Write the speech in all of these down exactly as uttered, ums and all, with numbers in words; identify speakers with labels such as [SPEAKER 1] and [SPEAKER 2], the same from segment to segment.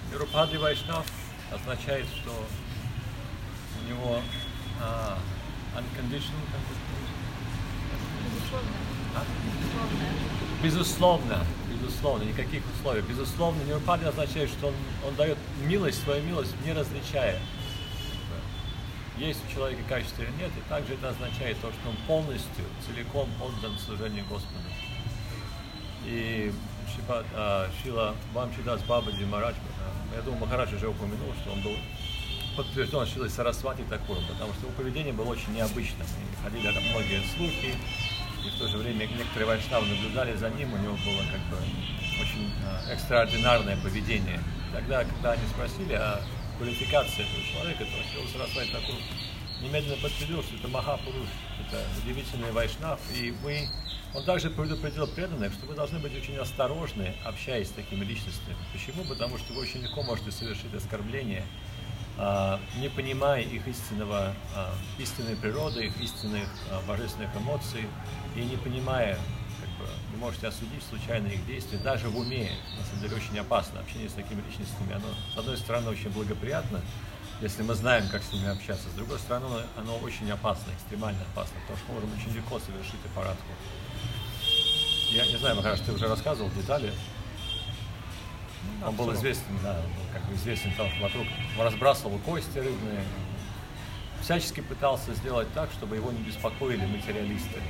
[SPEAKER 1] Нирупади Вайшнав означает, что у него а, unconditional,
[SPEAKER 2] Безусловно.
[SPEAKER 1] а?
[SPEAKER 2] Безусловно.
[SPEAKER 1] безусловно, безусловно, никаких условий. Безусловно, Нирупади означает, что он, он дает милость, свою милость, не различая. Есть у человека качество или нет, и также это означает то, что он полностью, целиком отдан служению Господу. И Шипа, а, Шила Вамчидас Бабаджи Марадж, а, я думаю, Махарадж уже упомянул, что он был подтвержден Шилой Сарасвати Такуром, потому что его поведение было очень необычным. И ходили там многие слухи, и в то же время некоторые вайшнавы наблюдали за ним, у него было как бы очень а, экстраординарное поведение. Тогда, когда они спросили о квалификации этого человека, то Шила Сарасвати Такур немедленно подтвердил, что это Махапуруш, это удивительный вайшнав, и вы... Он также предупредил преданных, что вы должны быть очень осторожны, общаясь с такими личностями. Почему? Потому что вы очень легко можете совершить оскорбление, не понимая их истинного, истинной природы, их истинных божественных эмоций, и не понимая, как бы, вы можете осудить случайно их действия, даже в уме. На самом деле очень опасно. Общение с такими личностями, оно, с одной стороны, очень благоприятно, если мы знаем, как с ними общаться. С другой стороны, оно очень опасно, экстремально опасно, потому что мы можем очень легко совершить аппаратку. Я не знаю, Махарадж, ты уже рассказывал детали. Он был известен, да, он был как бы известен там, что вокруг он разбрасывал кости рыбные. Всячески пытался сделать так, чтобы его не беспокоили материалисты.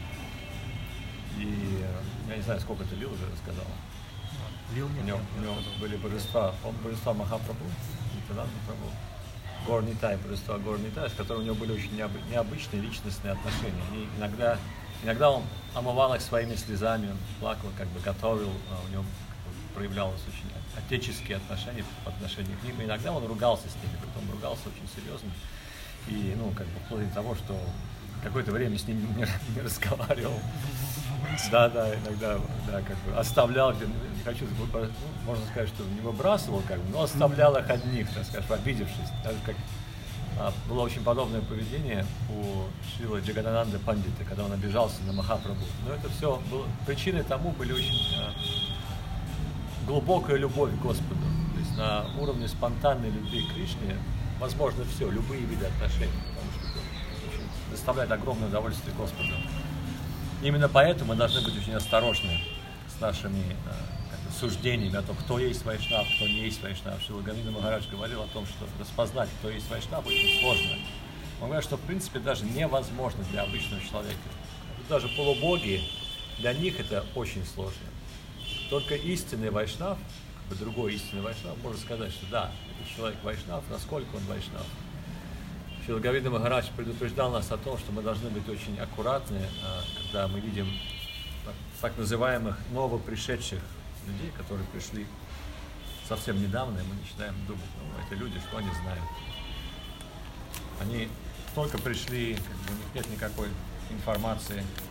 [SPEAKER 1] И я не знаю, сколько ты Лил уже рассказал.
[SPEAKER 3] Лил нет.
[SPEAKER 1] У него, у него были божества, он божества Махапрабху, Нитянанда Прабху, Гор Нитай, божества Гор Нитай, с которыми у него были очень необычные личностные отношения. Они иногда, иногда он омывал их своими слезами, он плакал, как бы готовил, а у него проявлялось очень отеческие отношения по отношению к ним. И иногда он ругался с ними, притом ругался очень серьезно. И, ну, как бы вплоть до того, что какое-то время с ними не, не разговаривал. Да, да, иногда, да, как бы оставлял, не хочу, ну, можно сказать, что не выбрасывал, как бы, но оставлял их одних, так скажем, обидевшись. Так же, как а, было очень подобное поведение у Шрила Джагадананды Пандита, когда он обижался на Махапрабху. Но это все было, причиной тому были очень а, глубокая любовь к Господу. То есть на уровне спонтанной любви к Кришне возможно все, любые виды отношений, потому что это очень доставляет огромное удовольствие Господу. Именно поэтому мы должны быть очень осторожны с нашими как бы, суждениями о том, кто есть вайшнав, кто не есть вайшнав. Шрила Говинда Махарадж говорил о том, что распознать, кто есть вайшнав, очень сложно. Он говорит, что в принципе даже невозможно для обычного человека. Даже полубоги, для них это очень сложно. Только истинный вайшнав, как бы другой истинный вайшнав, может сказать, что да, этот человек вайшнав, насколько он вайшнав. Шрила Говинда Махарадж предупреждал нас о том, что мы должны быть очень аккуратны, когда мы видим так называемых новопришедших людей, которые пришли совсем недавно, и мы начинаем думать, ну, это люди, что они знают. Они только пришли, как бы, у них нет никакой информации